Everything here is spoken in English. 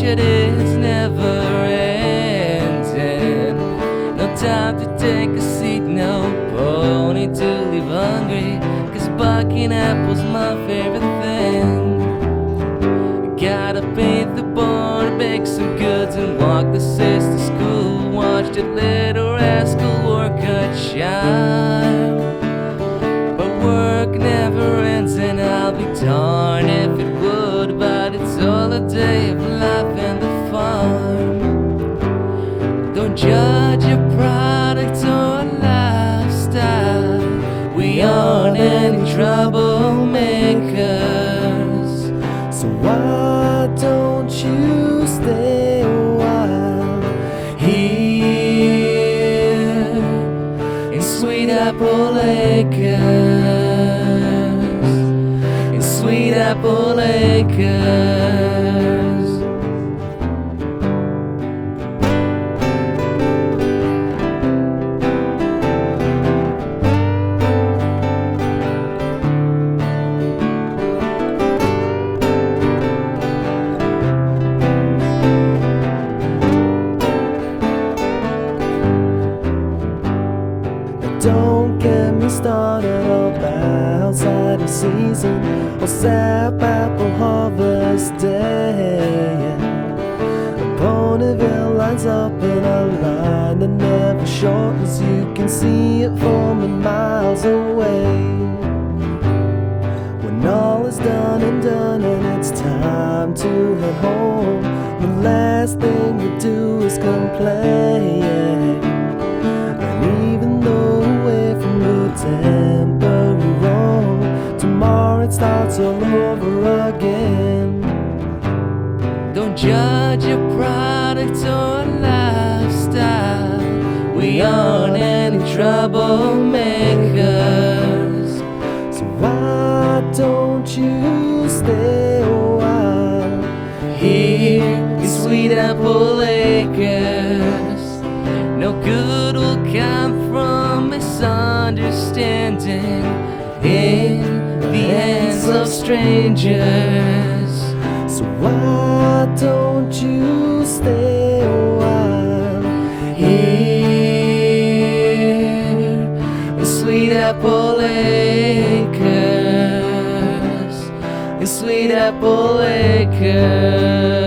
yet it's never ending. No time to take a seat, no pony to leave hungry, 'cause bucking apples my favorite thing. Gotta paint the barn, bake some goods, and walk the sis to school. Watch the little rascal work a child. But work never ends, and I'll be darned if it would. But it's all a day of life and the farm. Don't judge a product or a lifestyle. We aren't any troublemakers. So why don't you stay a while here in Sweet Apple Acres, in Sweet Apple Acres. Don't get me started about cider season or sap apple harvest day. Ponyville lines up in a line that never shortens. You can see it forming miles away. When all is done and it's time to head home, the last thing you do is complain. And even though away from the temporary road, tomorrow it starts all over again. Don't judge a product or a lifestyle. We aren't any troublemakers. So why don't you stay a while here in Sweet Apple Acres? No good will come from misunderstanding in the hands of strangers. So why don't you stay a while here in Sweet Apple Acres, in Sweet Apple Acres.